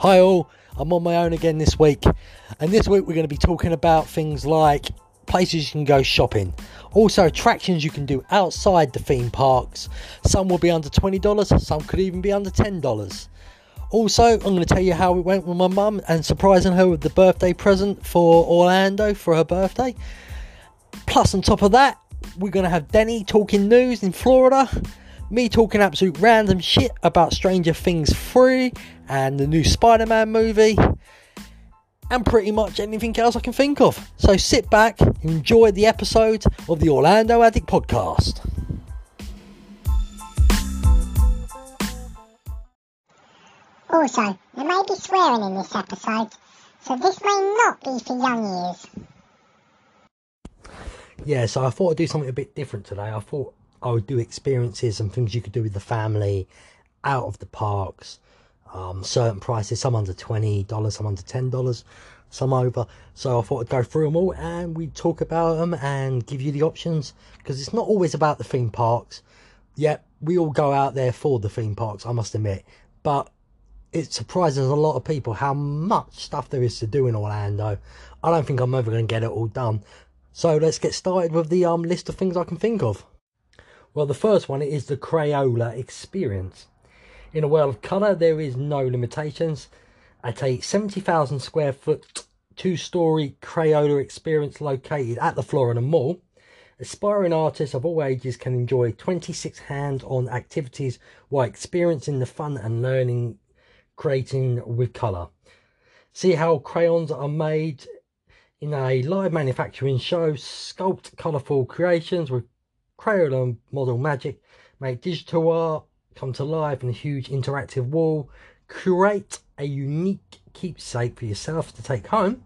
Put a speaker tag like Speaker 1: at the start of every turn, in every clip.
Speaker 1: Hi all, I'm on my own again this week, and this week we're going to be talking about things like places you can go shopping, also attractions you can do outside the theme parks. Some will be under $20, some could even be under $10. Also, I'm going to tell you how it went with my mum and surprising her with the birthday present for Orlando for her birthday. Plus on top of that, we're going to have Denny talking news in Florida, me talking absolute random shit about Stranger Things 3 and the new Spider-Man movie, and pretty much anything else I can think of. So sit back, enjoy the episode of the Orlando Addict Podcast.
Speaker 2: Also, there may be swearing in this episode, so this may not be for young ears.
Speaker 1: Yeah, so I thought I'd do something a bit different today. I thought I would do experiences and things you could do with the family out of the parks. Certain prices, some under $20, some under $10, some over. So I thought I'd go through them all and we'd talk about them and give you the options, because it's not always about the theme parks. Yeah, we all go out there for the theme parks, I must admit, but it surprises a lot of people how much stuff there is to do in Orlando. I don't think I'm ever going to get it all done. So let's get started with the list of things I can think of. Well, the first one is the Crayola experience. In a world of colour, there is no limitations. At a 70,000 square foot, two-storey Crayola experience located at the Florida Mall, aspiring artists of all ages can enjoy 26 hands-on activities while experiencing the fun and learning creating with colour. See how crayons are made in a live manufacturing show, sculpt colourful creations with Crayola model magic, make digital art come to life in a huge interactive wall, create a unique keepsake for yourself to take home,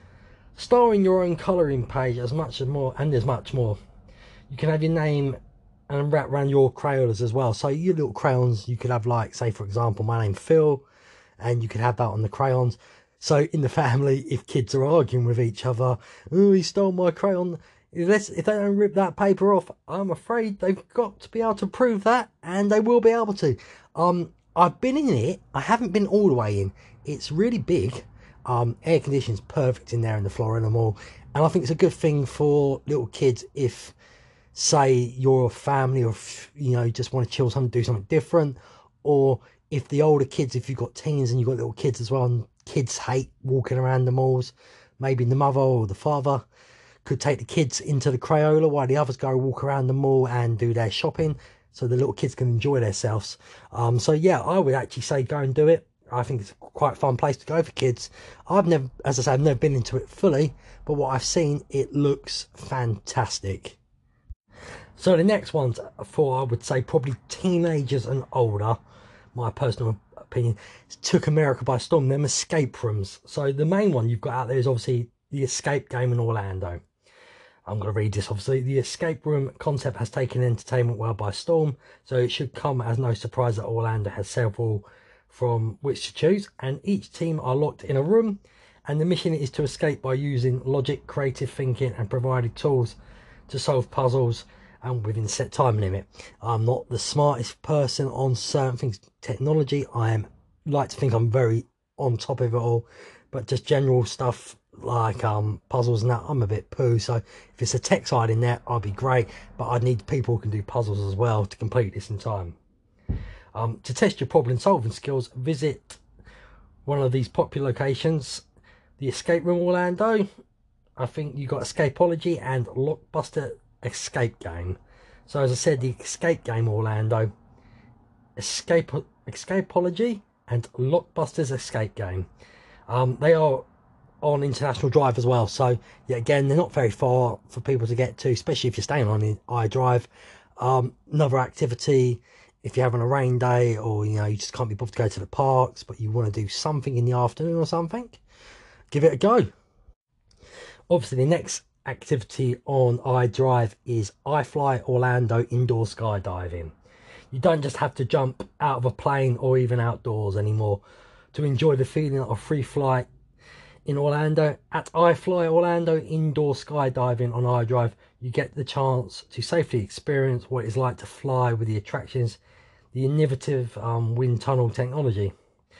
Speaker 1: star in your own colouring page, as much as more, and there's much more. You can have your name and wrap around your Crayolas as well. So your little crayons, you could have, like, say for example, my name's Phil, and you could have that on the crayons. So in the family, if kids are arguing with each other, oh, he stole my crayon, if they don't rip that paper off, I'm afraid they've got to be able to prove that, and they will be able to. I've been in it. I haven't been all the way in. It's really big. Air conditioning's perfect in there in the Florida Mall, and I think it's a good thing for little kids if, say, you're a family, or if, you just want to chill something, do something different, or if the older kids, if you've got teens and you've got little kids as well, and kids hate walking around the malls, maybe the mother or the father could take the kids into the Crayola while the others go walk around the mall and do their shopping, so the little kids can enjoy themselves. So yeah, I would actually say go and do it. I think it's quite a fun place to go for kids. I've never been into it fully, but what I've seen, it looks fantastic. So the next one's for, I would say, probably teenagers and older, my personal opinion, took America by storm, them escape rooms. So the main one you've got out there is obviously the escape game in Orlando. I'm going to read this, obviously. The escape room concept has taken the entertainment world by storm, so it should come as no surprise that Orlando has several from which to choose, and each team are locked in a room, and the mission is to escape by using logic, creative thinking, and providing tools to solve puzzles and within set time limit. I'm not the smartest person on certain things, technology. Like to think I'm very on top of it all, but just general stuff like puzzles and that, I'm a bit poo. So if it's a tech side in there, I'd be great, but I'd need people who can do puzzles as well to complete this in time. To test your problem solving skills, visit one of these popular locations. The Escape Room Orlando, I think you got Escapology and Lockbuster Escape Game. So as I said, the Escape Game Orlando, Escapology and Lockbusters Escape Game. They are on International Drive as well, so yeah, again, they're not very far for people to get to, especially if you're staying on I-Drive. Another activity, if you're having a rain day, or you just can't be bothered to go to the parks, but you want to do something in the afternoon or something, give it a go. Obviously, the next activity on I-Drive is iFly Orlando Indoor Skydiving. You don't just have to jump out of a plane or even outdoors anymore to enjoy the feeling of free flight in Orlando. At iFly Orlando Indoor Skydiving on I-Drive, you get the chance to safely experience what it's like to fly with the attractions, the innovative wind tunnel technology.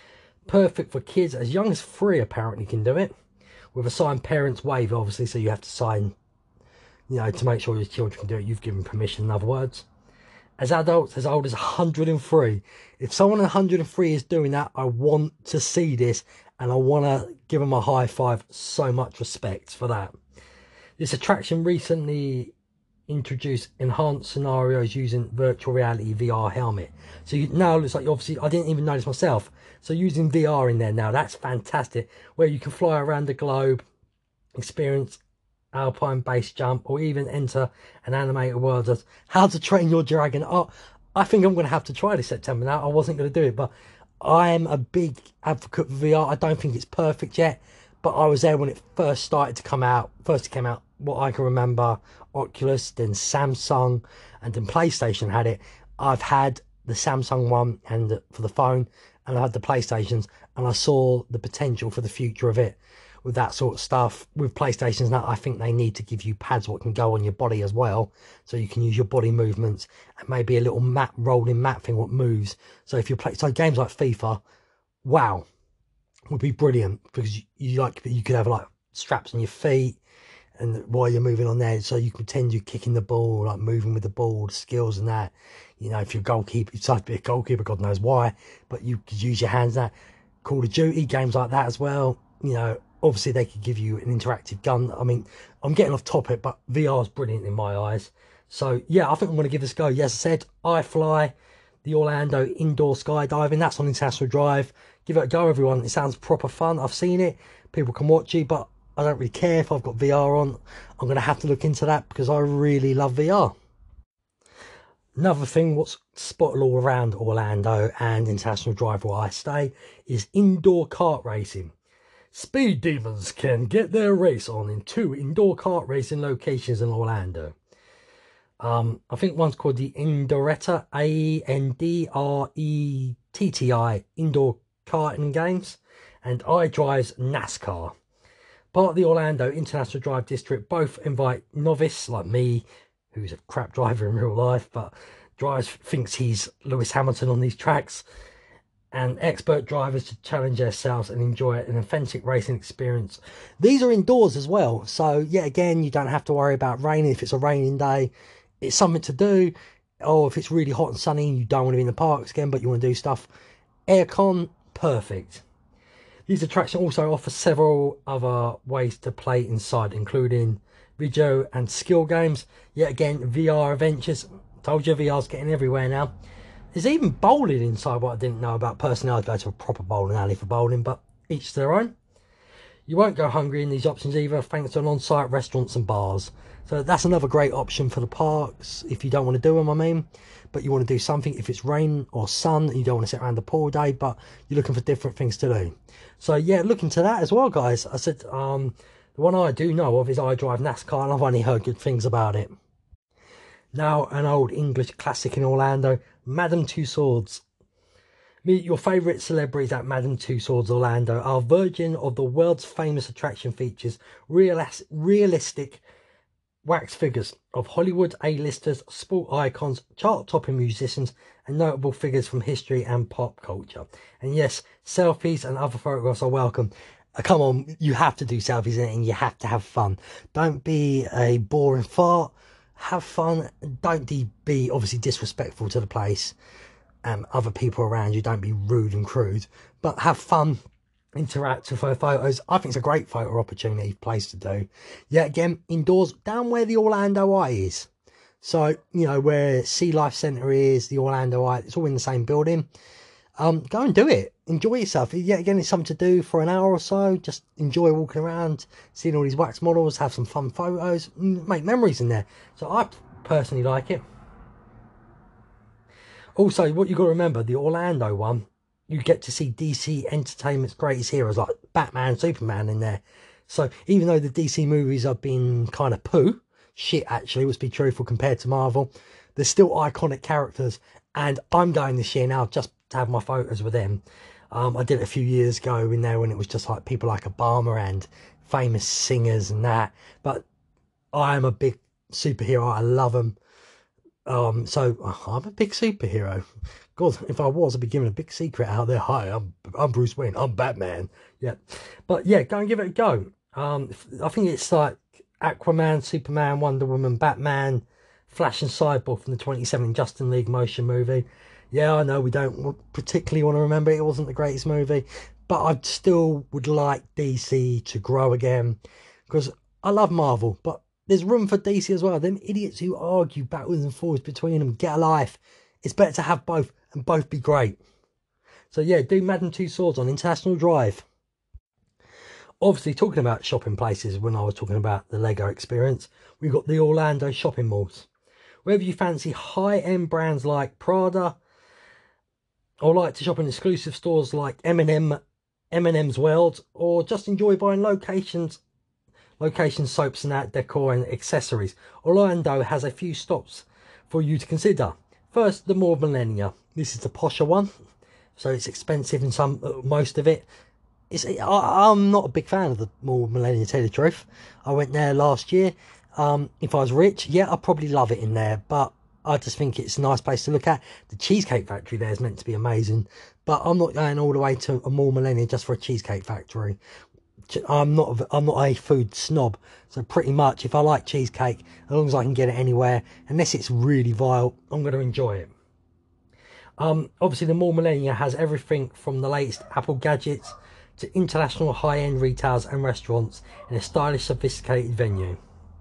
Speaker 1: Perfect for kids as young as 3 apparently can do it. With a signed parents waiver, obviously, so you have to sign, you know, to make sure your children can do it. You've given permission, in other words. As adults, as old as 103. If someone 103 is doing that, I want to see this, and I want to give them a high five. So much respect for that. This attraction recently introduced enhanced scenarios using virtual reality VR helmet. So now it looks like, obviously, I didn't even notice myself. So using VR in there now, that's fantastic. Where you can fly around the globe, experience alpine base jump, or even enter an animated world as How to Train Your Dragon. Oh, I think I'm going to have to try this September now. I wasn't going to do it, but I'm a big advocate for VR. I don't think it's perfect yet, but I was there when it first started to come out. First it came out, what I can remember, Oculus, then Samsung, and then PlayStation had it. I've had the Samsung one and for the phone, and I had the PlayStations, and I saw the potential for the future of it with that sort of stuff. With PlayStations now, I think they need to give you pads what can go on your body as well, so you can use your body movements, and maybe a little rolling map thing what moves. So if you play games like FIFA, wow, would be brilliant, because you could have like straps on your feet, and while you're moving on there, so you can pretend you're kicking the ball, like moving with the ball, the skills and that. You know, if you're a goalkeeper, you'd have to be a goalkeeper, God knows why, but you could use your hands. That Call of Duty games like that as well. You know, obviously they could give you an interactive gun. I mean, I'm getting off topic, but VR is brilliant in my eyes. So yeah, I think I'm going to give this a go. Yes, I said iFly, the Orlando indoor skydiving. That's on International Drive. Give it a go, everyone. It sounds proper fun. I've seen it. People can watch you, but I don't really care if I've got VR on. I'm going to have to look into that because I really love VR. Another thing what's spotted all around Orlando and International Drive where I stay is indoor kart racing. Speed Demons can get their race on in 2 indoor kart racing locations in Orlando. I think one's called the Andretti, ANDRETTI Indoor Karting Games, and iDrive's NASCAR. Part of the Orlando International Drive District, both invite novice like me, who's a crap driver in real life, but thinks he's Lewis Hamilton on these tracks, and expert drivers to challenge themselves and enjoy an authentic racing experience. These are indoors as well, so yeah, again, you don't have to worry about rain. If it's a raining day, it's something to do. Or if it's really hot and sunny and you don't want to be in the parks again, but you want to do stuff, aircon, perfect. These attractions also offer several other ways to play inside, including video and skill games. Yet again, VR adventures. Told you VR's getting everywhere now. There's even bowling inside, what I didn't know about. Personally, I'd go to a proper bowling alley for bowling, but each to their own. You won't go hungry in these options either, thanks to an on-site restaurants and bars. So that's another great option for the parks, if you don't want to do them, I mean. But you want to do something, if it's rain or sun, and you don't want to sit around the pool all day, but you're looking for different things to do. So yeah, look into that as well, guys. I said, the one I do know of is iDrive NASCAR, and I've only heard good things about it. Now, an old English classic in Orlando, Madame Tussauds. Meet your favourite celebrities at Madame Tussauds Orlando. Our version of the world's famous attraction features realistic wax figures of Hollywood A-listers, sport icons, chart-topping musicians, and notable figures from history and pop culture. And yes, selfies and other photographs are welcome. Come on, you have to do selfies in it, and you have to have fun. Don't be a boring fart. Have fun. Don't be obviously disrespectful to the place and other people around you. Don't be rude and crude, but have fun. Interact with photos. I think it's a great photo opportunity place to do. Yeah, again, indoors, down where the Orlando Eye is. So, you know, where Sea Life Centre is, the Orlando Eye, it's all in the same building. Go and do it. Enjoy yourself. Yeah, again, it's something to do for an hour or so. Just enjoy walking around, seeing all these wax models, have some fun photos, make memories in there. So I personally like it. Also, what you've got to remember, the Orlando one, you get to see DC Entertainment's greatest heroes like Batman, Superman in there. So even though the DC movies have been kind of shit actually, let's be truthful, compared to Marvel, they're still iconic characters. And I'm going this year now just to have my photos with them. I did it a few years ago in there when it was just like people like Obama and famous singers and that. But I am a big superhero. I love them. So I'm a big superhero. God, if I was, I'd be giving a big secret out there. Hi, I'm Bruce Wayne. I'm Batman. Yeah, but yeah, go and give it a go. I think it's like Aquaman, Superman, Wonder Woman, Batman, Flash, and Cyborg from the 2017 Justice League motion movie. Yeah, I know we don't particularly want to remember it wasn't the greatest movie, but I still would like DC to grow again because I love Marvel, but there's room for DC as well. Them idiots who argue backwards and forwards between them, get a life. It's better to have both and both be great. So yeah, do Madden Two Swords on International Drive. Obviously, talking about shopping places, when I was talking about the Lego experience, we've got the Orlando shopping malls. Whether you fancy high-end brands like Prada, or like to shop in exclusive stores like M&M's World, or just enjoy buying location soaps and that decor and accessories, Orlando has a few stops for you to consider. First, the Mall of Millennia. This is the posher one, so it's expensive in most of it. I'm not a big fan of the Mall of Millennia, to tell you the truth. I went there last year. If I was rich, yeah, I'd probably love it in there, but I just think it's a nice place to look at. The Cheesecake Factory there is meant to be amazing, but I'm not going all the way to a Mall of Millennia just for a Cheesecake Factory. I'm not a food snob, so pretty much if I like cheesecake, as long as I can get it anywhere, unless it's really vile, I'm going to enjoy it. Obviously the Mall Millennia has everything from the latest Apple gadgets to international high-end retailers and restaurants in a stylish, sophisticated venue.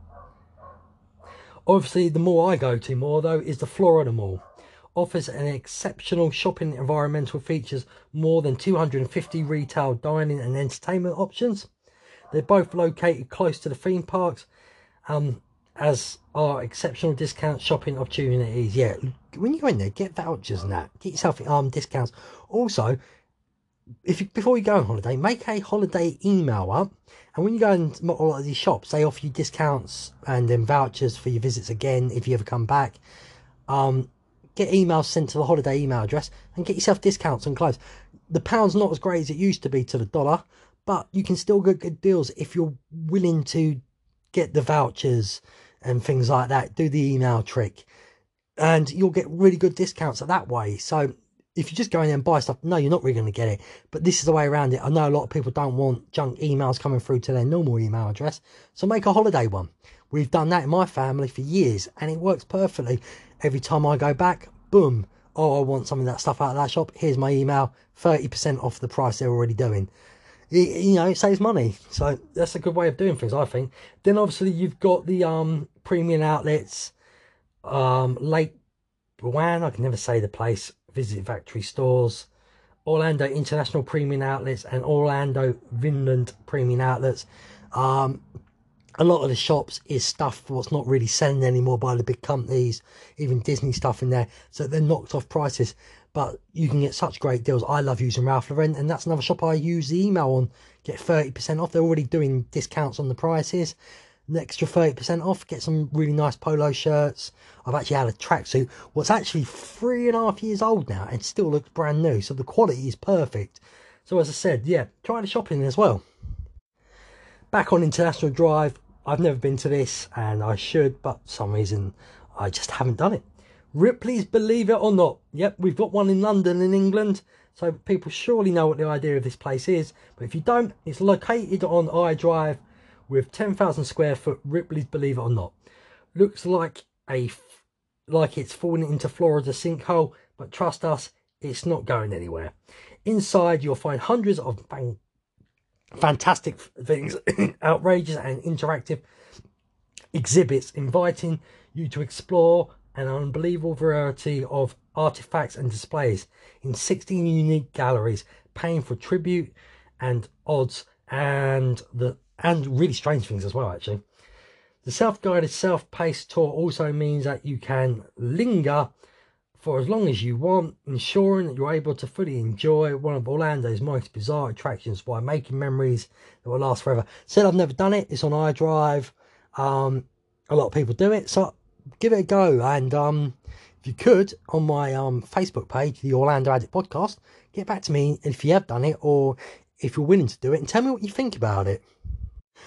Speaker 1: Obviously the mall I go to more though is the Florida Mall. Offers an exceptional shopping environmental features more than 250 retail dining and entertainment options. They're both located close to the theme parks, as are exceptional discount shopping opportunities. Yeah, when you go in there, get vouchers and that. Get yourself discounts. Also, before you go on holiday, make a holiday email up, and when you go and a lot of these shops, they offer you discounts and then vouchers for your visits again if you ever come back. Get emails sent to the holiday email address and get yourself discounts on clothes. The pound's not as great as it used to be to the dollar, but you can still get good deals if you're willing to get the vouchers and things like that. Do the email trick, and you'll get really good discounts that way. So if you just go in there and buy stuff, no, you're not really going to get it. But this is the way around it. I know a lot of people don't want junk emails coming through to their normal email address, so make a holiday one. We've done that in my family for years, and it works perfectly. Every time I go back, boom, oh, I want some of that stuff out of that shop. Here's my email, 30% off the price they're already doing. It saves money. So that's a good way of doing things, I think. Then obviously you've got the premium outlets, Lake Buwan, I can never say the place, Visit Factory Stores, Orlando International Premium Outlets, and Orlando Vinland Premium Outlets. A lot of the shops is stuff what's not really selling anymore by the big companies, even Disney stuff in there, so they're knocked off prices, but you can get such great deals. I love using Ralph Lauren, and that's another shop I use the email on. Get 30% off. They're already doing discounts on the prices. An extra 30% off, get some really nice polo shirts. I've actually had a tracksuit what's actually 3.5 years old now and still looks brand new, so the quality is perfect. So as I said, yeah, try the shopping as well. Back on International Drive, I've never been to this and I should, but for some reason I just haven't done it. Ripley's Believe It or Not. Yep, we've got one in London in England, so people surely know what the idea of this place is, but if you don't, it's located on iDrive with 10,000 square foot. Ripley's Believe It or Not. Looks like it's falling into Florida's sinkhole, but trust us, it's not going anywhere. Inside you'll find hundreds of fantastic things, outrageous and interactive exhibits inviting you to explore an unbelievable variety of artifacts and displays in 16 unique galleries, paying for tribute and odds and really strange things as well, actually. The self-guided, self-paced tour also means that you can linger for as long as you want, ensuring that you're able to fully enjoy one of Orlando's most bizarre attractions by making memories that will last forever. Said I've never done it. It's on iDrive. A lot of people do it, so give it a go. And if you could, on my Facebook page, the Orlando Addict Podcast, get back to me if you have done it or if you're willing to do it, and tell me what you think about it.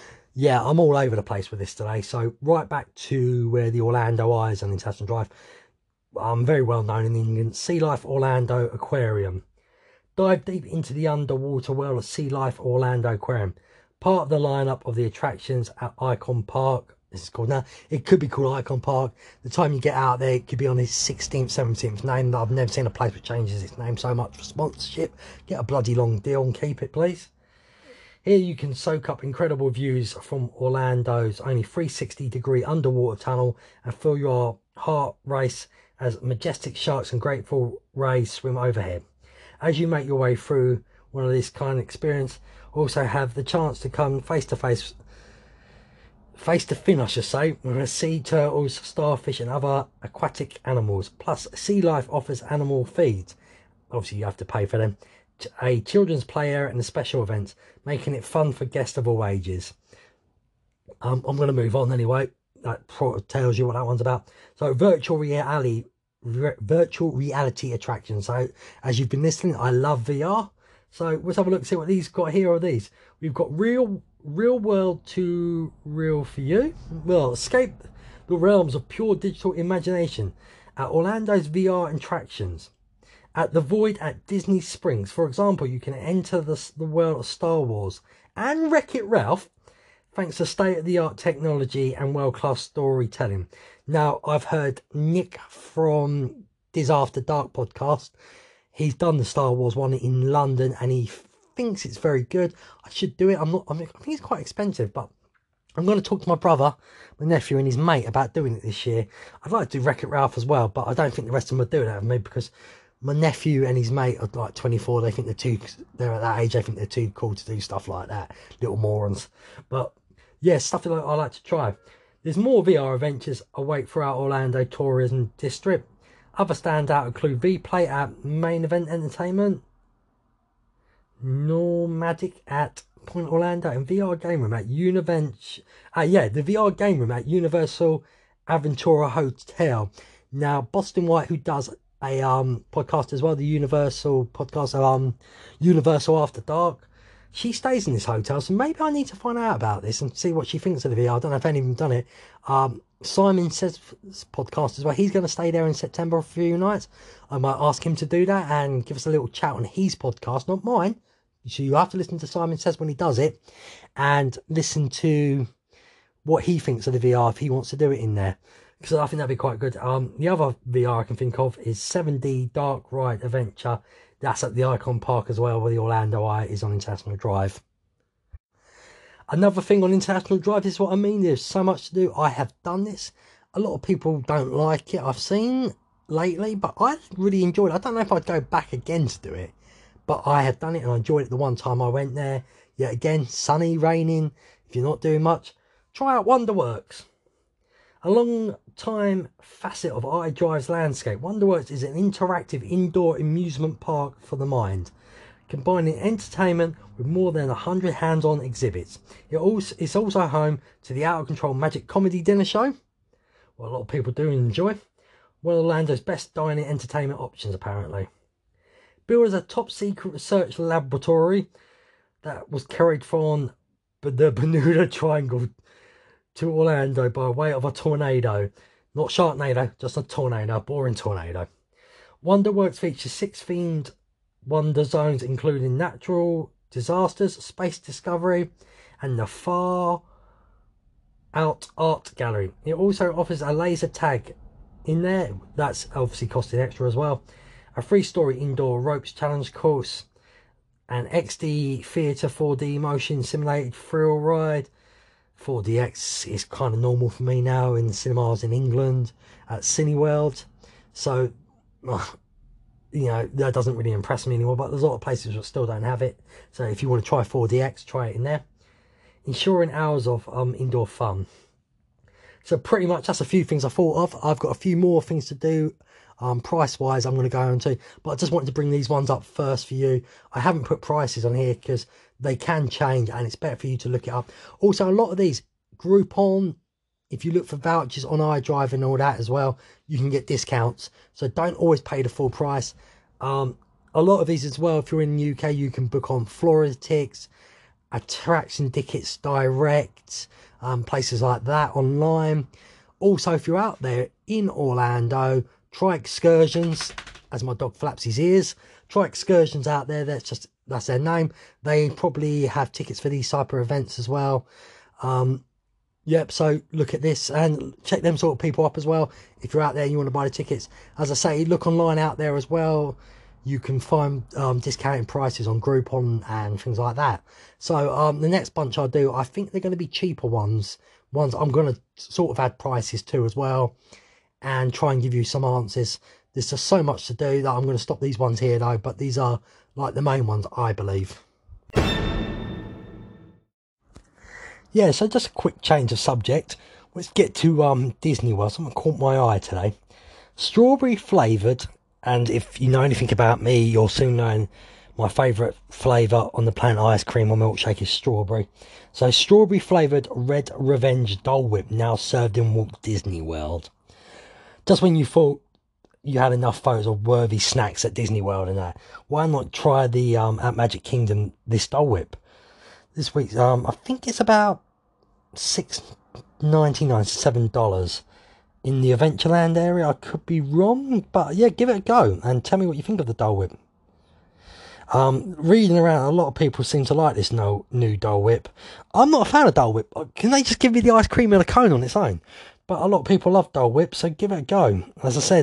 Speaker 1: Yeah, I'm all over the place with this today. So right back to where the Orlando Eye is on International Drive. very well known in England, Sea Life Orlando Aquarium. Dive deep into the underwater world of Sea Life Orlando Aquarium, part of the lineup of the attractions at Icon Park. This is called now. It could be called Icon Park. The time you get out there, it could be on its 16th, 17th name. I've never seen a place that changes its name so much for sponsorship. Get a bloody long deal and keep it, please. Here you can soak up incredible views from Orlando's only 360-degree underwater tunnel and feel your heart race as majestic sharks and grateful rays swim overhead. As you make your way through one of this kind of experience, also have the chance to come face to fin, I should say, with sea turtles, starfish and other aquatic animals. Plus, Sea Life offers animal feeds. Obviously, you have to pay for them. A children's play area and a special events, making it fun for guests of all ages. I'm going to move on anyway. That tells you what that one's about. So, virtual reality attractions. So, as you've been listening, I love VR. So, let's have a look and see what these got here. Are these? We've got real world to real for you. Well, escape the realms of pure digital imagination at Orlando's VR attractions. At the Void at Disney Springs, for example, you can enter the world of Star Wars and Wreck-It Ralph thanks to state-of-the-art technology and world-class storytelling. Now, I've heard Nick from Diz After Dark podcast. He's done the Star Wars one in London and he thinks it's very good. I should do it. I think it's quite expensive, but I'm going to talk to my brother, my nephew and his mate about doing it this year. I'd like to do Wreck-It Ralph as well, but I don't think the rest of them would do that with me because my nephew and his mate are like 24. They're at that age. I think they're too cool to do stuff like that. Little morons. But yeah, stuff that I like to try. There's more VR adventures await throughout Orlando Tourism District. Other standout include V-Play at Main Event Entertainment, Nomadic at Point Orlando, and VR Game Room at the VR Game Room at Universal Aventura Hotel. Now, Boston White, who does a podcast as well, the Universal podcast, Universal After Dark, she stays in this hotel, so maybe I need to find out about this and see what she thinks of the VR. I don't know if any of them done it. Simon Says podcast as well, he's going to stay there in September for a few nights. I might ask him to do that and give us a little chat on his podcast, not mine. So you have to listen to Simon Says when he does it and listen to what he thinks of the VR if he wants to do it in there, because I think that'd be quite good. The other VR I can think of is 7D Dark Ride Adventure. That's at the Icon Park as well, where the Orlando Eye is on International Drive. Another thing on International Drive, this is what I mean, there's so much to do. I have done this. A lot of people don't like it, I've seen lately, but I really enjoyed it. I don't know if I'd go back again to do it, but I have done it and I enjoyed it the one time I went there. Yet again, sunny, raining. If you're not doing much, try out Wonderworks. A long-time facet of iDrive's landscape, Wonderworks is an interactive indoor amusement park for the mind, combining entertainment with more than 100 hands-on exhibits. It's also home to the Out of Control Magic Comedy Dinner Show, what a lot of people do enjoy. One of Orlando's best dining entertainment options, apparently. Built as a top-secret research laboratory that was carried from the Bermuda Triangle to Orlando by way of a tornado. Not Sharknado, just a tornado, a boring tornado. Wonderworks features 6 themed wonder zones, including natural disasters, space discovery, and the Far Out Art Gallery. It also offers a laser tag in there, that's obviously costing extra as well, a 3-story indoor ropes challenge course, an XD Theatre 4D motion simulated thrill ride. 4DX is kind of normal for me now in the cinemas in England at Cineworld, so you know, that doesn't really impress me anymore, but there's a lot of places that still don't have it. So if you want to try 4DX, try it in there. Ensuring hours of indoor fun. So pretty much that's a few things I thought of. I've got a few more things to do price wise I'm going to go into, but I just wanted to bring these ones up first for you. I haven't put prices on here because they can change and it's better for you to look it up. Also, a lot of these Groupon, if you look for vouchers on iDrive and all that as well, you can get discounts, so don't always pay the full price. A lot of these as well, if you're in the UK, you can book on Floratix, Attraction Tickets Direct, places like that online. Also, if you're out there in Orlando, Try Excursions, as my dog flaps his ears. Try Excursions out there. That's their name. They probably have tickets for these type of events as well. Yep, so look at this and check them sort of people up as well. If you're out there and you want to buy the tickets, as I say, look online out there as well. You can find discounted prices on Groupon and things like that. So the next bunch I'll do, I think they're going to be cheaper ones. Ones I'm going to sort of add prices to as well, and try and give you some answers. There's just so much to do that I'm going to stop these ones here though, but these are like the main ones, I believe. Yeah, so just a quick change of subject. Let's get to Disney World. Something caught my eye today. Strawberry flavoured, and if you know anything about me, you'll soon know my favourite flavour on the planet ice cream or milkshake is strawberry. So strawberry flavoured Red Revenge Dole Whip now served in Walt Disney World. Just when you thought you had enough photos of worthy snacks at Disney World and that, why not try the at Magic Kingdom this Dole Whip? This week's I think it's about $6.99 to $7 in the Adventureland area. I could be wrong, but yeah, give it a go and tell me what you think of the Dole Whip. Reading around, a lot of people seem to like this new Dole Whip. I'm not a fan of Dole Whip. Can they just give me the ice cream in a cone on its own? But a lot of people love Dole Whip, so give it a go. As I said,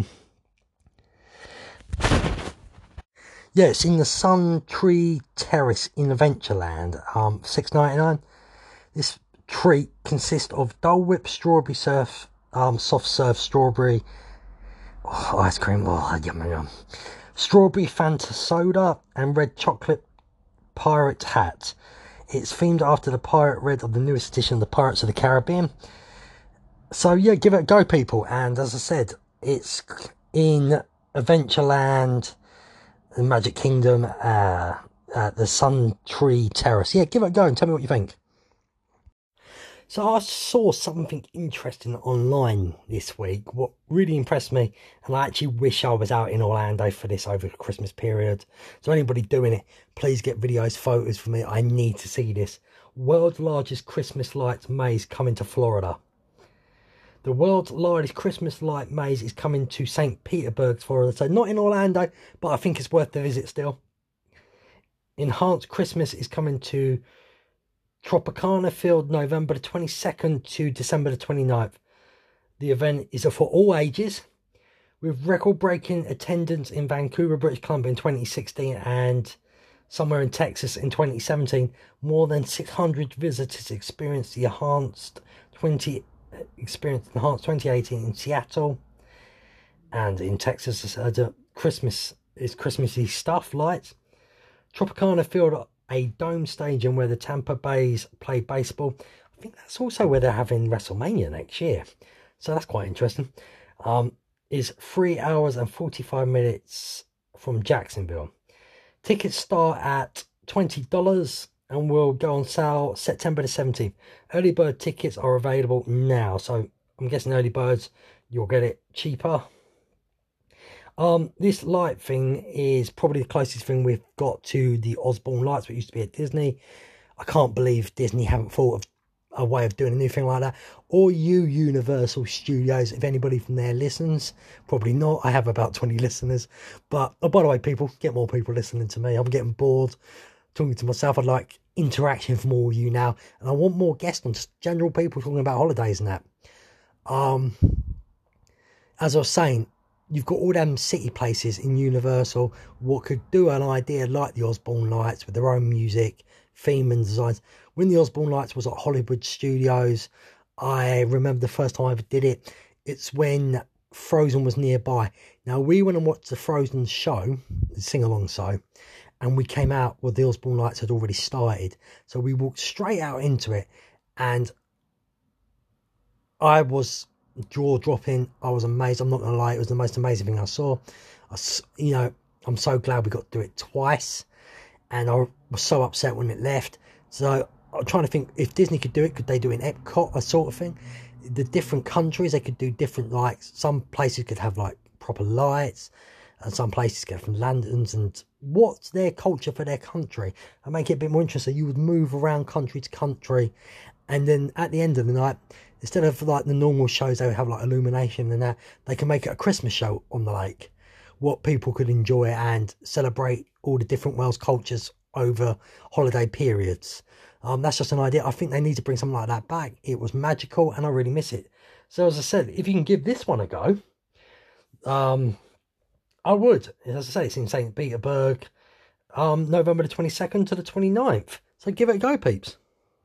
Speaker 1: yeah, it's in the Sun Tree Terrace in Adventureland. $6.99. This treat consists of Dole Whip, strawberry surf, soft serve strawberry ice cream, yum yum, strawberry Fanta soda, and red chocolate pirate hat. It's themed after the pirate red of the newest edition of the Pirates of the Caribbean. So yeah, give it a go, people. And as I said, it's in Adventureland, the Magic Kingdom, at the Sun Tree Terrace. Yeah, give it a go and tell me what you think. So I saw something interesting online this week, what really impressed me, and I actually wish I was out in Orlando for this over the Christmas period. So anybody doing it, please get videos, photos for me. I need to see this. World's largest Christmas lights maze coming to Florida. The world's largest Christmas light maze is coming to St. Petersburg, Florida. So not in Orlando, but I think it's worth the visit still. Enhanced Christmas is coming to Tropicana Field, November the 22nd to December the 29th. The event is for all ages, with record-breaking attendance in Vancouver, British Columbia in 2016 and somewhere in Texas in 2017. More than 600 visitors experienced the enhanced 2018 in Seattle, and in Texas the Christmassy stuff, lights. Tropicana Field, a dome stadium where the Tampa Bays play baseball. I think that's also where they're having WrestleMania next year, so that's quite interesting. Is 3 hours and 45 minutes from Jacksonville. Tickets start at $20 and will go on sale September the 17th. Early bird tickets are available now, so I'm guessing early birds, you'll get it cheaper. This light thing is probably the closest thing we've got to the Osborne lights that used to be at Disney. I can't believe Disney haven't thought of a way of doing a new thing like that. Or you, Universal Studios, if anybody from there listens. Probably not. I have about 20 listeners. But, oh, by the way, people, get more people listening to me. I'm getting bored talking to myself. I'd like interaction from all of you now. And I want more guests on, just general people talking about holidays and that. As I was saying, you've got all them city places in Universal what could do an idea like the Osborne Lights with their own music, theme and designs. When the Osborne Lights was at Hollywood Studios, I remember the first time I ever did it. It's when Frozen was nearby. Now, we went and watched the Frozen show, the sing-along show, and we came out where the Osborne Lights had already started. So we walked straight out into it, and I was jaw-dropping. I was amazed. I'm not going to lie, it was the most amazing thing I saw. I'm so glad we got to do it twice, and I was so upset when it left. So I'm trying to think, if Disney could do it, could they do it in Epcot, a sort of thing? The different countries, they could do different, like, some places could have, like, proper lights, and some places could have lanterns, and what's their culture for their country, and make it a bit more interesting. You would move around country to country, and then at the end of the night, Instead of like the normal shows, they would have like illumination and that, they can make it a Christmas show on the lake. What people could enjoy and celebrate all the different Wales cultures over holiday periods. That's just an idea. I think they need to bring something like that back. It was magical and I really miss it. So as I said, if you can give this one a go, I would. As I say, it's in St. Petersburg, November the 22nd to the 29th. So give it a go, peeps.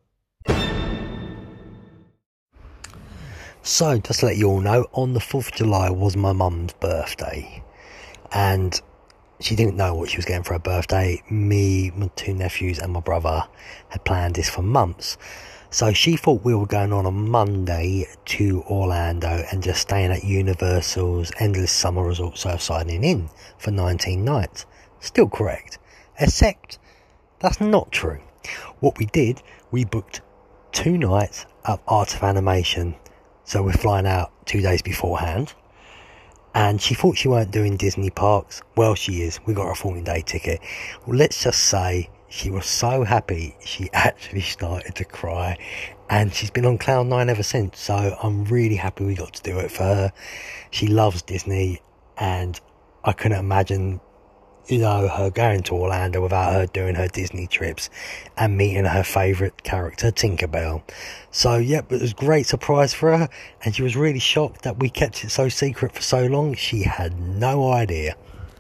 Speaker 1: So, just to let you all know, on the 4th of July was my mum's birthday. And she didn't know what she was getting for her birthday. Me, my 2 nephews and my brother had planned this for months. So she thought we were going on Monday to Orlando and just staying at Universal's Endless Summer Resort Surfside Inn for 19 nights. Still correct. Except, that's not true. What we did, we booked 2 nights of Art of Animation. So we're flying out 2 days beforehand. And she thought she weren't doing Disney parks. Well, she is. We got her a 14-day ticket. Well, let's just say she was so happy she actually started to cry. And she's been on cloud 9 ever since. So I'm really happy we got to do it for her. She loves Disney. And I couldn't imagine, her going to Orlando without her doing her Disney trips and meeting her favourite character, Tinkerbell. So, it was a great surprise for her, and she was really shocked that we kept it so secret for so long. She had no idea.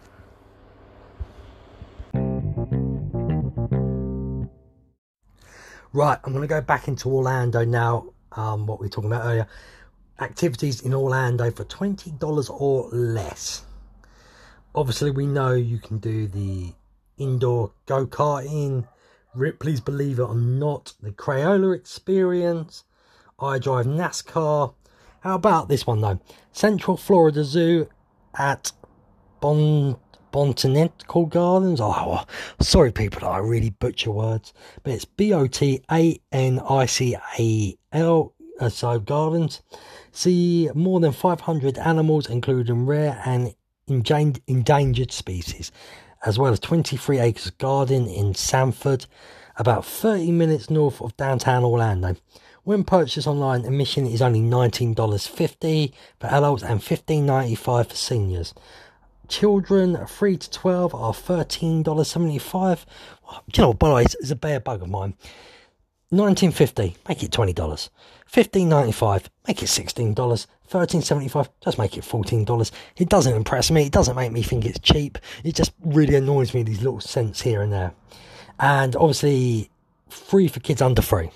Speaker 1: Right, I'm going to go back into Orlando now, what we were talking about earlier. Activities in Orlando for $20 or less. Obviously, we know you can do the indoor go-karting, Ripley's Believe It or Not, the Crayola Experience, iDrive NASCAR. How about this one, though? Central Florida Zoo at Botanical Gardens. Oh, sorry, people, I really butcher words. But it's Botanical, so Gardens. See more than 500 animals, including rare and endangered species, as well as 23 acres garden in Sanford, about 30 minutes north of downtown Orlando. When purchased online, admission is only $19.50 for adults and $15.95 for seniors. Children 3 to 12 are $13.75. By the way, it's a bare bug of mine. $19.50, make it $20. $15.95, make it $16. $13.75, just make it $14. It doesn't impress me. It doesn't make me think it's cheap. It just really annoys me, these little cents here and there. And obviously, free for kids under 3.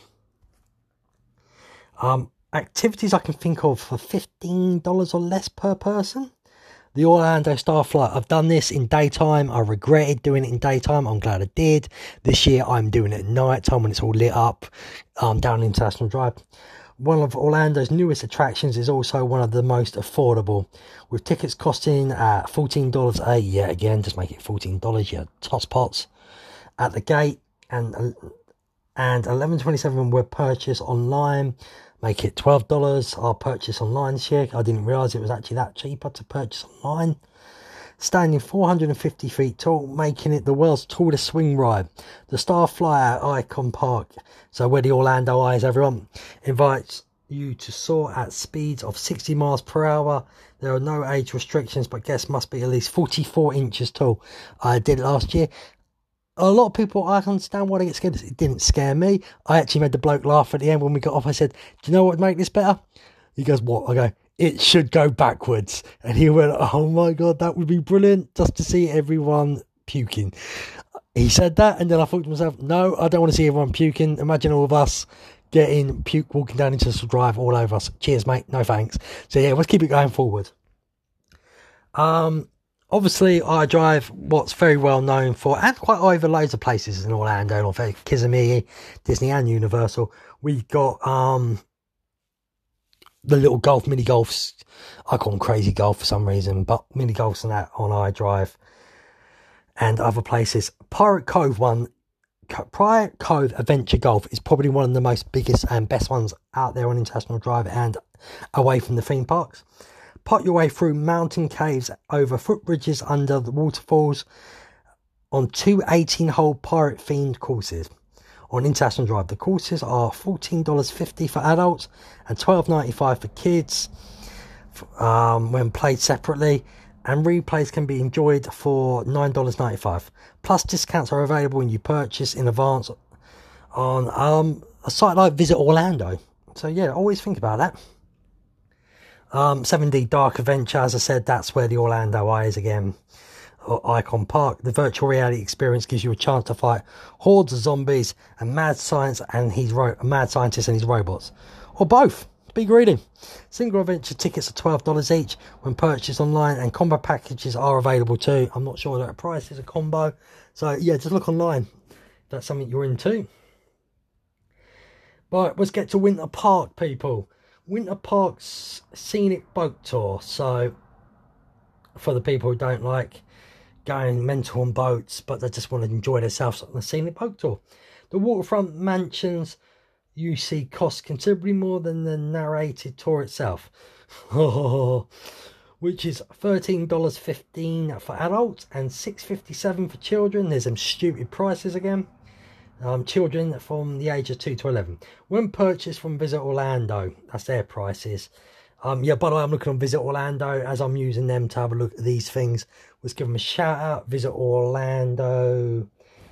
Speaker 1: Activities I can think of for $15 or less per person. The Orlando Starflight. I've done this in daytime. I regretted doing it in daytime. I'm glad I did. This year I'm doing it at night time when it's all lit up down International Drive. One of Orlando's newest attractions is also one of the most affordable, with tickets costing $14 a year. Again, just make it $14. Yeah, toss pots at the gate, and $11.27 were purchased online. Make it $12. I'll purchase online this year. I didn't realise it was actually that cheaper to purchase online. Standing 450 feet tall, making it the world's tallest swing ride. The Starflyer at Icon Park, so where the Orlando Eye is, everyone, invites you to soar at speeds of 60 miles per hour. There are no age restrictions, but guests must be at least 44 inches tall. I did it last year. A lot of people, I understand why they get scared. It didn't scare me. I actually made the bloke laugh at the end when we got off. I said, do you know what would make this better? He goes, what? I go, it should go backwards. And he went, oh my God, that would be brilliant, just to see everyone puking. He said that, and then I thought to myself, no, I don't want to see everyone puking. Imagine all of us getting puke walking down into the drive all over us. Cheers, mate. No thanks. So yeah, let's keep it going forward. Obviously, iDrive, what's very well known for, and quite over loads of places in Orlando, or Kissimmee, Disney and Universal. We've got the little golf, mini golfs. I call them crazy golf for some reason, but mini golfs and that on iDrive and other places. Pirate Cove Adventure Golf is probably one of the most biggest and best ones out there on International Drive and away from the theme parks. Pot your way through mountain caves, over footbridges under the waterfalls on 2 18-hole pirate-themed courses. on International Drive. The courses are $14.50 for adults and $12.95 for kids when played separately, and replays can be enjoyed for $9.95. Plus, discounts are available when you purchase in advance on a site like Visit Orlando. So yeah, always think about that. 7D Dark Adventure, as I said, that's where the Orlando Eye is again. Icon Park. The virtual reality experience gives you a chance to fight hordes of zombies and mad scientist and his robots, or both. Be greedy. Single adventure tickets are $12 each when purchased online, and combo packages are available too. I'm not sure that a price is a combo, so yeah, just look online if that's something you're into. Right, let's get to Winter Park, people. Winter Park's scenic boat tour. So for the people who don't like going mental on boats, but they just want to enjoy themselves on a scenic boat tour. The waterfront mansions you see cost considerably more than the narrated tour itself, which is $13.15 for adults and $6.57 for children. There's some stupid prices again. Children from the age of 2 to 11. When purchased from Visit Orlando, that's their prices. Yeah, by the way, I'm looking on Visit Orlando as I'm using them to have a look at these things. Let's give them a shout out. Visit Orlando.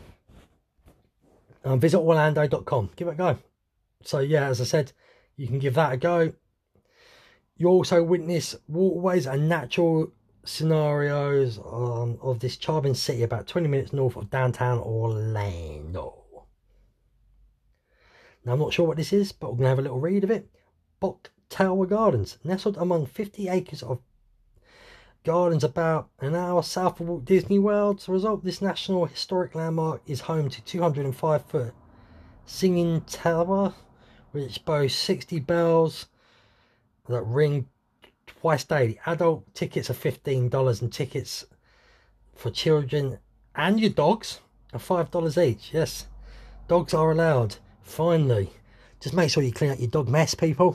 Speaker 1: VisitOrlando.com. Give it a go. So yeah, as I said, you can give that a go. You also witness waterways and natural scenarios of this charming city about 20 minutes north of downtown Orlando. Now, I'm not sure what this is, but we're going to have a little read of it. Bok Tower Gardens, nestled among 50 acres of gardens about an hour south of Walt Disney World. As a result, this national historic landmark is home to 205-foot Singing Tower, which boasts 60 bells that ring twice daily. Adult tickets are $15 and tickets for children and your dogs are $5 each. Yes, dogs are allowed. Finally, just make sure you clean out your dog mess, people.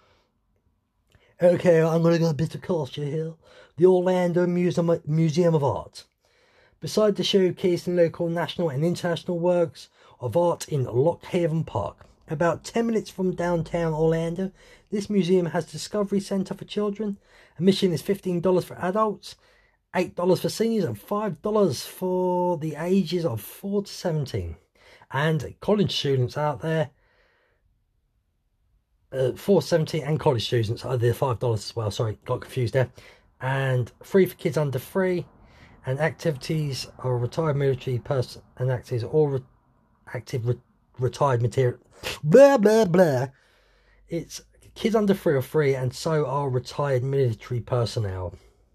Speaker 1: Okay, I'm going to go a bit of culture here. The Orlando Museum of Art. Beside the showcasing local, national and international works of art in Lock Haven Park, about 10 minutes from downtown Orlando, this museum has a Discovery Center for children. Admission is $15 for adults, $8 for seniors, and $5 for the ages of 4 to 17. And college students out there, 4 to 17 and college students are the $5 as well. Sorry, got confused there. And free for kids under 3. And activities are retired military person and activities or retired material. Blah blah blah. It's kids under 3 are free, and so are retired military personnel.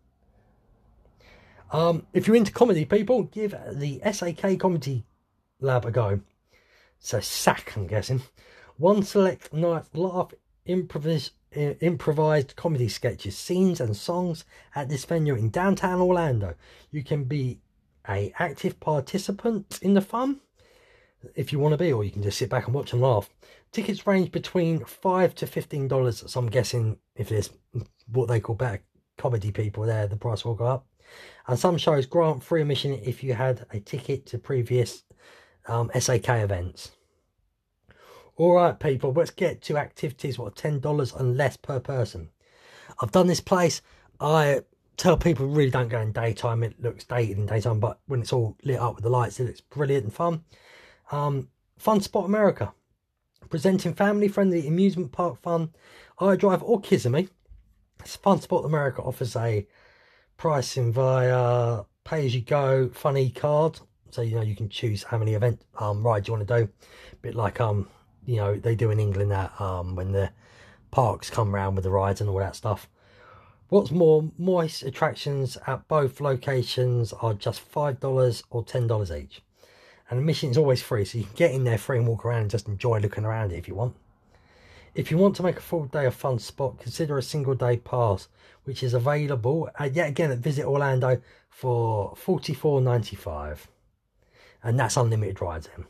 Speaker 1: If you're into comedy, people, give the SAK Comedy Lab a go. So SAK, I'm guessing. One select night laugh improvised comedy sketches, scenes and songs at this venue in downtown Orlando. You can be an active participant in the fun if you want to be, or you can just sit back and watch and laugh. Tickets range between $5 to $15, so I'm guessing if there's what they call better comedy people there, the price will go up. And some shows grant free admission if you had a ticket to previous SAK events. Alright people, let's get to activities what are $10 and less per person. I've done this place. I tell people really don't go in daytime. It looks dated in daytime, but when it's all lit up with the lights, it looks brilliant and fun. Fun Spot America, presenting family friendly amusement park fun. iDrive or Kissimmee. Fun Spot America offers a pricing via pay as you go funny card, so you know you can choose how many event rides you want to do. A bit like you know they do in England that when the parks come around with the rides and all that stuff. What's more, moist attractions at both locations are just $5 or $10 each. And admission is always free, so you can get in there free and walk around and just enjoy looking around it if you want. If you want to make a full day of Fun Spot, consider a single day pass, which is available yet again at Visit Orlando for $44.95. And that's unlimited rides in.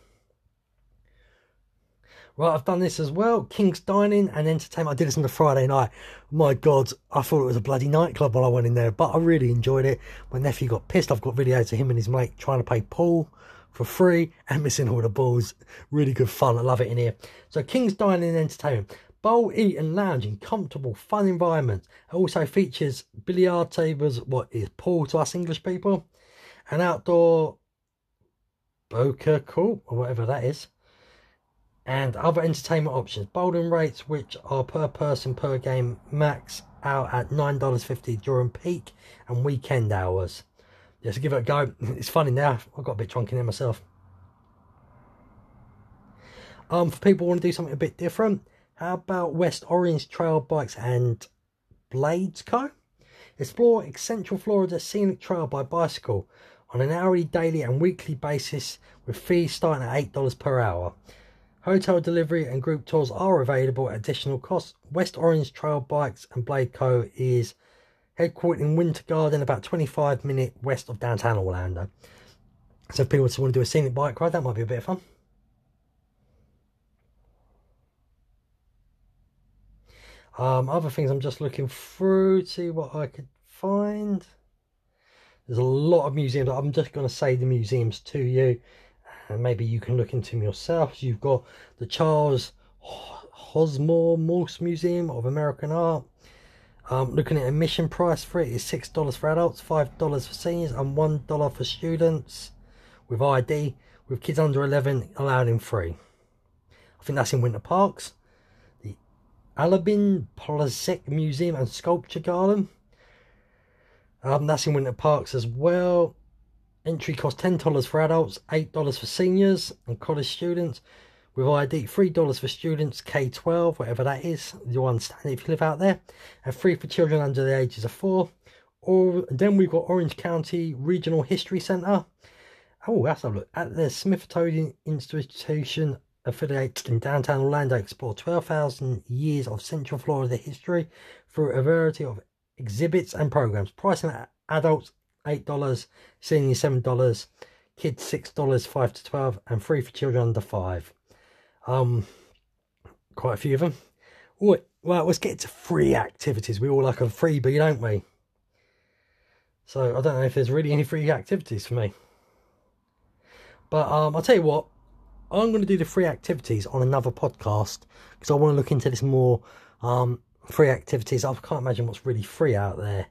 Speaker 1: Right, I've done this as well. King's Dining and Entertainment. I did this on the Friday night. My God, I thought it was a bloody nightclub while I went in there, but I really enjoyed it. My nephew got pissed. I've got videos of him and his mate trying to play pool for free and missing all the balls. Really good fun. I love it in here. So King's Dining and Entertainment. Bowl, eat and lounge in comfortable, fun environments. It also features billiard tables, what is pool to us English people, an outdoor poker court, or whatever that is, and other entertainment options. Bowling rates, which are per person per game, max out at $9.50 during peak and weekend hours. Just give it a go. It's funny now. I got a bit drunk in there myself. For people who want to do something a bit different, how about West Orange Trail Bikes and Blades Co? Explore Central Florida's scenic trail by bicycle on an hourly, daily and weekly basis with fees starting at $8 per hour. Hotel delivery and group tours are available at additional costs. West Orange Trail Bikes and Blade Co is headquartered in Winter Garden, about 25 minutes west of downtown Orlando. So if people just want to do a scenic bike ride, that might be a bit of fun. Other things I'm just looking through to see what I could find. There's a lot of museums. I'm just going to say the museums to you, and maybe you can look into them yourself. You've got the Charles Hosmore Morse Museum of American Art. Looking at admission price for it is $6 for adults, $5 for seniors, and $1 for students with ID. With kids under 11 allowed in free. I think that's in Winter Parks. The Alabin Plazek Museum and Sculpture Garden. That's in Winter Parks as well. Entry cost $10 for adults, $8 for seniors and college students. With ID, $3 for students, K-12, whatever that is. You'll understand if you live out there. And free for children under the ages of 4. Then we've got Orange County Regional History Centre. Oh, that's a look. At the Smithsonian Institution affiliates in downtown Orlando, explore 12,000 years of Central Florida history through a variety of exhibits and programs. Pricing at adults $8, seniors $7, kids $6, 5 to 12, and free for children under 5. Quite a few of them. Well, let's get to free activities. We all like a freebie, don't we? So I don't know if there's really any free activities for me. But I'll tell you what, I'm going to do the free activities on another podcast because I want to look into this more. Free activities. I can't imagine what's really free out there.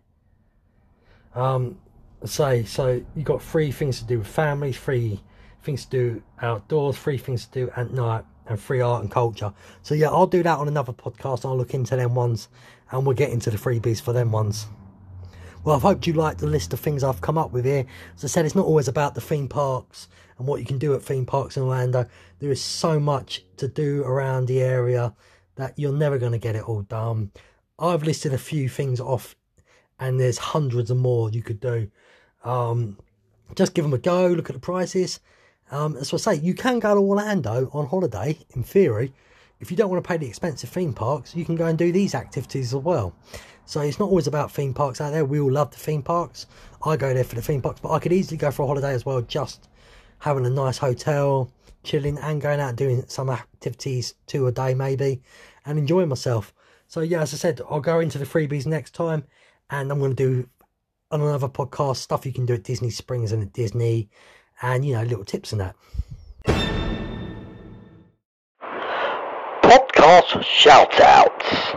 Speaker 1: So you got free things to do with family, free things to do outdoors, free things to do at night, and free art and culture. So yeah, I'll do that on another podcast. I'll look into them ones and we'll get into the freebies for them ones. Well, I've hoped you liked the list of things I've come up with here. As I said, it's not always about the theme parks and what you can do at theme parks in Orlando. There is so much to do around the area that you're never going to get it all done. I've listed a few things off and there's hundreds of more you could do. Just give them a go, look at the prices. As I say, you can go to Orlando on holiday, in theory. If you don't want to pay the expensive theme parks, you can go and do these activities as well. So it's not always about theme parks out there. We all love the theme parks. I go there for the theme parks, but I could easily go for a holiday as well, just having a nice hotel, chilling and going out and doing some activities 2 a day maybe, and enjoying myself. So yeah, as I said, I'll go into the freebies next time, and I'm going to do on another podcast stuff you can do at Disney Springs and at Disney, and you know, little tips and that.
Speaker 3: Podcast shout outs.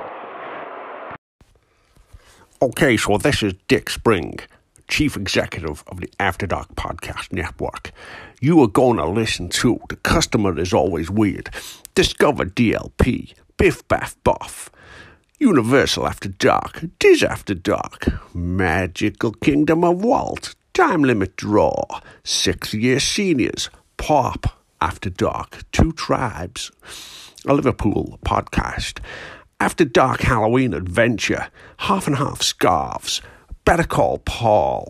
Speaker 4: Okay, so this is Dick Spring, Chief Executive of the After Dark Podcast Network. You are going to listen to The Customer Is Always Weird, Discover DLP, Biff Baff Buff, Universal After Dark, Diz After Dark, Magical Kingdom of Walt, Time Limit Draw, 6th Year Seniors, Pop After Dark, Two Tribes, a Liverpool podcast, After Dark Halloween Adventure, Half and Half Scarves, Better Call Paul,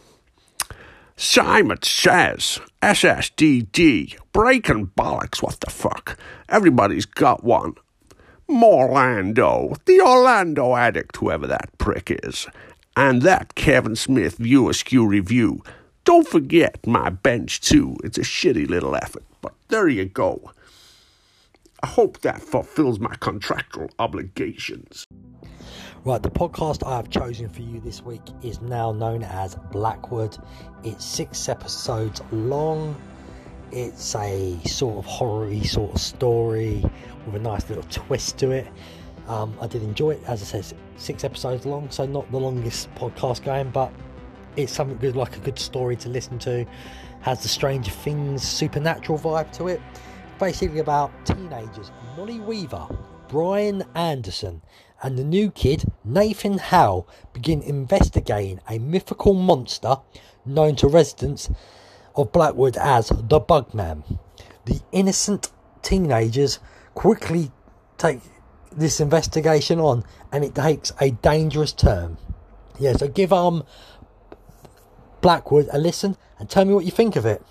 Speaker 4: Simon Says, SSDD, Breaking Bollocks, what the fuck, everybody's got one, Morlando, the Orlando Addict, whoever that prick is, and that Kevin Smith View Askew review. Don't forget my bench too, it's a shitty little effort, but there you go. I hope that fulfills my contractual obligations.
Speaker 1: Right, the podcast I have chosen for you this week is now known as Blackwood. It's 6 episodes long. It's a sort of horror-y sort of story with a nice little twist to it. I did enjoy it. As I said, 6 episodes long, so not the longest podcast going, but it's something good, like a good story to listen to. Has the Stranger Things supernatural vibe to it. Basically about teenagers Molly Weaver, Brian Anderson, and the new kid Nathan Howell begin investigating a mythical monster known to residents of Blackwood as the Bugman. The innocent teenagers quickly take this investigation on, and it takes a dangerous turn. Yeah, so give Blackwood a listen and tell me what you think of it.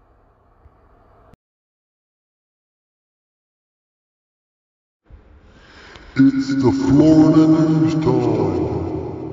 Speaker 5: It's the Florida News Time.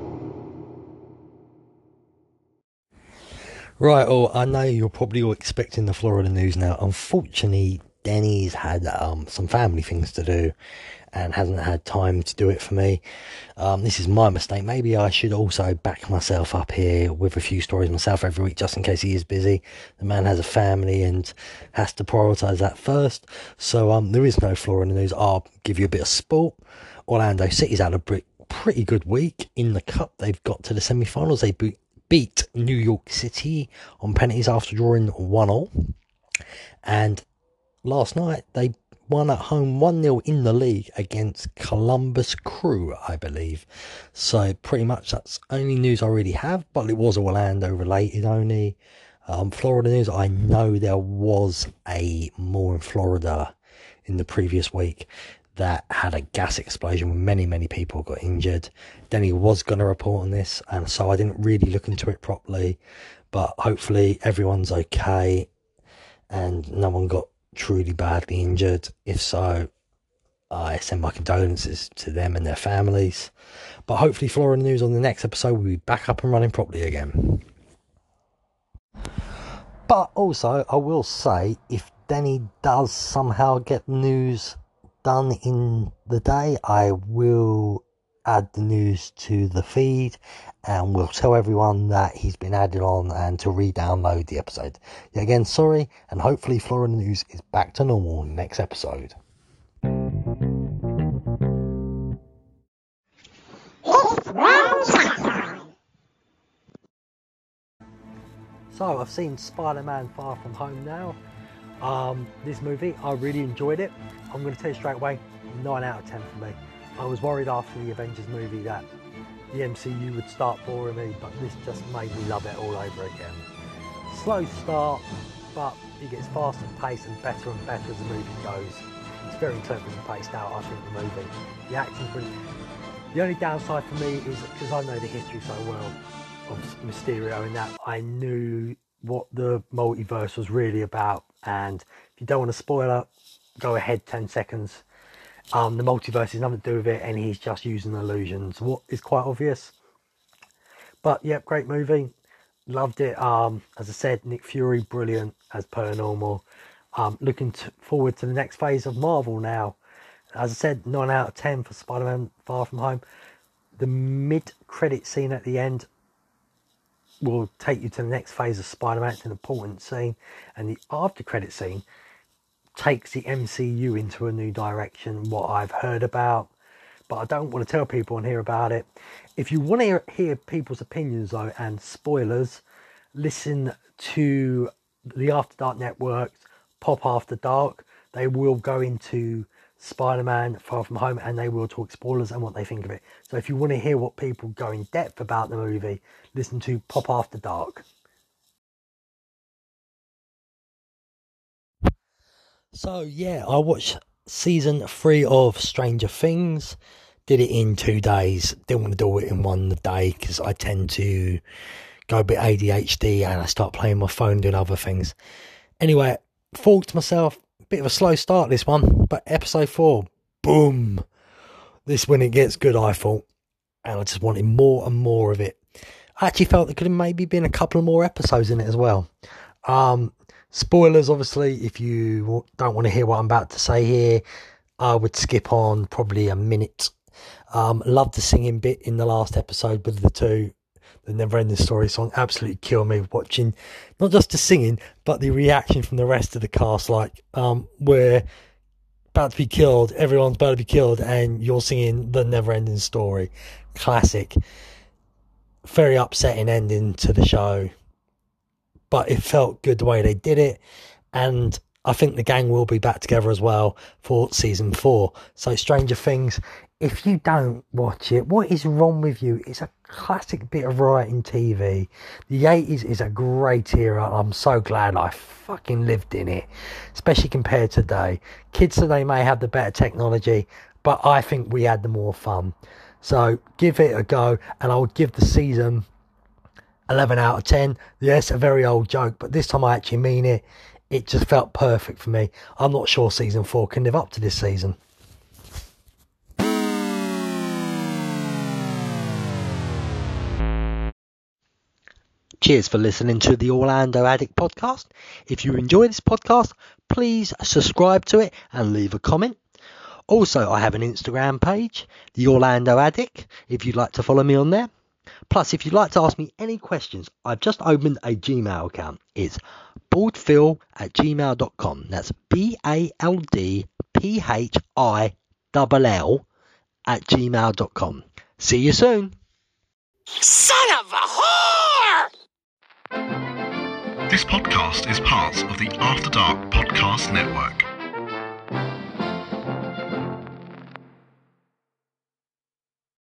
Speaker 1: Right, I know you're probably all expecting the Florida news now. Unfortunately, Denny's had some family things to do and hasn't had time to do it for me. This is my mistake. Maybe I should also back myself up here with a few stories myself every week, just in case he is busy. The man has a family and has to prioritise that first. So there is no Florida news. I'll give you a bit of sport. Orlando City's had a pretty good week in the Cup. They've got to the semi-finals. They beat New York City on penalties after drawing 1-1. And last night they won at home 1-0 in the league against Columbus Crew, I believe. So pretty much that's only news I really have, but it was Orlando related only. Florida news, I know there was a more in Florida in the previous week that had a gas explosion where many people got injured. Denny was going to report on this, and so I didn't really look into it properly, but hopefully everyone's okay and no one got truly badly injured. If so, I send my condolences to them and their families. But hopefully Florida news on the next episode will be back up and running properly again. But also, I will say, if Denny does somehow get news done in the day, I will add the news to the feed and we'll tell everyone that he's been added on and to re-download the episode. Yeah, again, sorry, and hopefully Florida news is back to normal next episode. So I've seen Spider-Man Far From Home now. This movie, I really enjoyed it. I'm going to tell you straight away, 9 out of 10 for me. I was worried after the Avengers movie that the MCU would start boring me, but this just made me love it all over again. Slow start, but it gets faster paced and better as the movie goes. It's very intelligently paced out, I think, the movie. The acting's brilliant. The only downside for me is because I know the history so well of Mysterio, in that I knew what the multiverse was really about, and if you don't want to spoil it, go ahead 10 seconds. The multiverse has nothing to do with it, and he's just using illusions, what is quite obvious. But yeah, great movie, loved it. As I said, Nick Fury, brilliant as per normal. Looking forward to the next phase of Marvel now. As I said, 9 out of 10 for Spider-Man Far From Home. The mid-credit scene at the end will take you to the next phase of Spider-Man. It's an important scene, and the after-credit scene takes the MCU into a new direction, what I've heard about, but I don't want to tell people and hear about it. If you want to hear people's opinions though, and spoilers, listen to the After Dark Network's Pop After Dark. They will go into Spider-Man Far From Home and they will talk spoilers and what they think of it. So if you want to hear what people go in depth about the movie, listen to Pop After Dark. So yeah, I watched season 3 of Stranger Things. Did it in 2 days. Didn't want to do it in one day because I tend to go a bit ADHD and I start playing my phone, doing other things. Anyway, thought to myself, bit of a slow start this one, but episode 4, boom. This when it gets good, I thought. And I just wanted more and more of it. I actually felt there could have maybe been a couple of more episodes in it as well. Spoilers, obviously, if you don't want to hear what I'm about to say here, I would skip on probably a minute. Loved the singing bit in the last episode with the two the Never Ending Story song absolutely killed me, watching not just the singing but the reaction from the rest of the cast. Like, we're about to be killed, everyone's about to be killed, and you're singing the Never Ending Story. Classic. Very upsetting ending to the show, but it felt good the way they did it, and I think the gang will be back together as well for season 4. So Stranger Things, if you don't watch it, what is wrong with you? It's a classic bit of writing TV. The 80s is a great era. I'm so glad I fucking lived in it, especially compared to today. Kids today may have the better technology, but I think we had the more fun. So give it a go, and I would give the season 11 out of 10. Yes, a very old joke, but this time I actually mean it. It just felt perfect for me. I'm not sure season 4 can live up to this season. Cheers for listening to the Orlando Addict podcast. If you enjoy this podcast, please subscribe to it and leave a comment. Also, I have an Instagram page, the Orlando Addict, if you'd like to follow me on there. Plus, if you'd like to ask me any questions, I've just opened a Gmail account. It's baldphil@gmail.com. That's BALDPHILL@gmail.com. See you soon.
Speaker 3: Son of a whore!
Speaker 6: This podcast is part of the After Dark Podcast Network.